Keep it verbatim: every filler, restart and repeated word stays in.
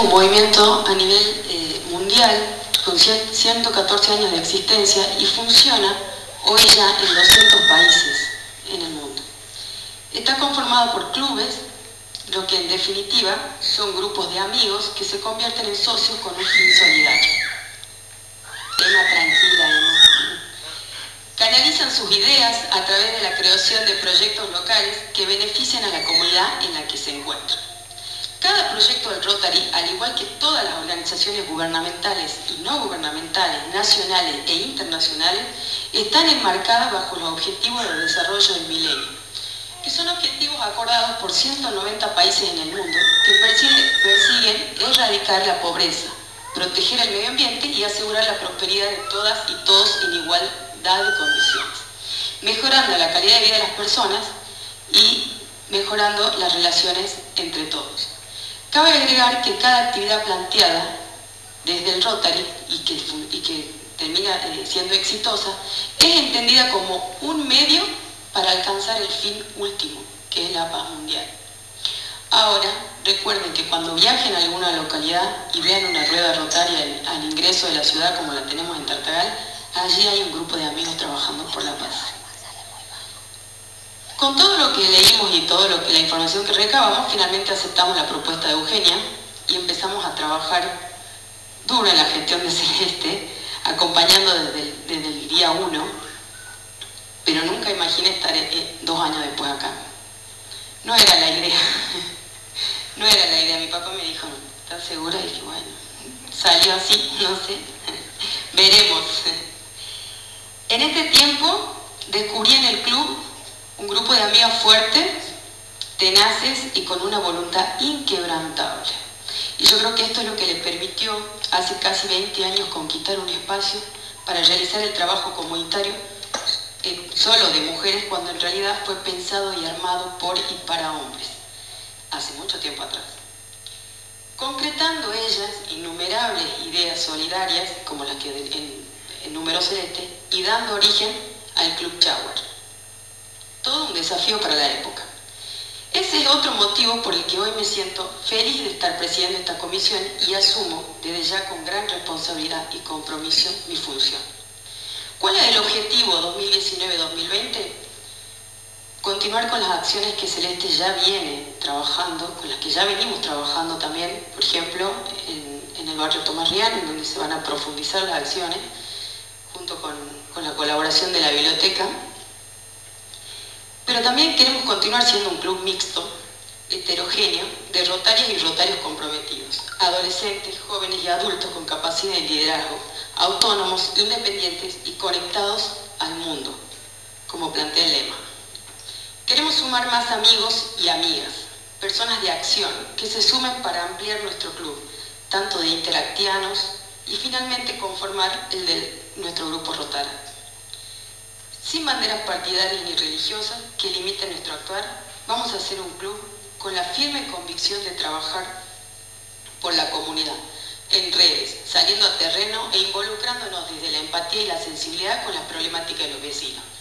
un movimiento a nivel eh, mundial con ciento catorce años de existencia y funciona hoy ya en doscientos países en el mundo. Está conformado por clubes, lo que en definitiva son grupos de amigos que se convierten en socios con un fin solidario. Emma, tranquila, Emma. Canalizan sus ideas a través de la creación de proyectos locales que benefician a la comunidad en la que se encuentran. Cada proyecto del Rotary, al igual que todas las organizaciones gubernamentales y no gubernamentales, nacionales e internacionales, están enmarcadas bajo los Objetivos de Desarrollo del Milenio, que son objetivos acordados por ciento noventa países en el mundo que persiguen, persiguen erradicar la pobreza, proteger el medio ambiente y asegurar la prosperidad de todas y todos en igualdad de condiciones, mejorando la calidad de vida de las personas y mejorando las relaciones entre todos. Cabe agregar que cada actividad planteada desde el Rotary y que, y que termina eh, siendo exitosa es entendida como un medio para alcanzar el fin último, que es la paz mundial. Ahora, recuerden que cuando viajen a alguna localidad y vean una rueda rotaria al, al ingreso de la ciudad como la tenemos en Tartagal, allí hay un grupo de amigos trabajando por la paz. Con todo lo que leímos y toda la información que recabamos, finalmente aceptamos la propuesta de Eugenia y empezamos a trabajar duro en la gestión de Celeste, acompañando desde el, desde el día uno, pero nunca imaginé estar eh, dos años después acá. No era la idea, no era la idea. Mi papá me dijo, ¿estás segura? Y dije, bueno, salió así, no sé, veremos. En este tiempo descubrí en el club un grupo de amigas fuertes, tenaces y con una voluntad inquebrantable. Y yo creo que esto es lo que le permitió hace casi veinte años conquistar un espacio para realizar el trabajo comunitario eh, solo de mujeres, cuando en realidad fue pensado y armado por y para hombres, hace mucho tiempo atrás. Concretando ellas innumerables ideas solidarias, como las que enumeró Celeste, y dando origen al Club Shower. Todo un desafío para la época. Ese es otro motivo por el que hoy me siento feliz de estar presidiendo esta comisión y asumo desde ya con gran responsabilidad y compromiso mi función. ¿Cuál es el objetivo dos mil diecinueve dos mil veinte? Continuar con las acciones que Celeste ya viene trabajando, con las que ya venimos trabajando también, por ejemplo, en, en el barrio Tomás Rial, en donde se van a profundizar las acciones, junto con, con la colaboración de la biblioteca. Pero también queremos continuar siendo un club mixto, heterogéneo, de rotarias y rotarios comprometidos, adolescentes, jóvenes y adultos con capacidad de liderazgo, autónomos, independientes y conectados al mundo, como plantea el lema. Queremos sumar más amigos y amigas, personas de acción, que se sumen para ampliar nuestro club, tanto de interactianos y finalmente conformar el de nuestro grupo Rotara. Sin banderas partidarias ni religiosas que limiten nuestro actuar, vamos a ser un club con la firme convicción de trabajar por la comunidad, en redes, saliendo a terreno e involucrándonos desde la empatía y la sensibilidad con las problemáticas de los vecinos.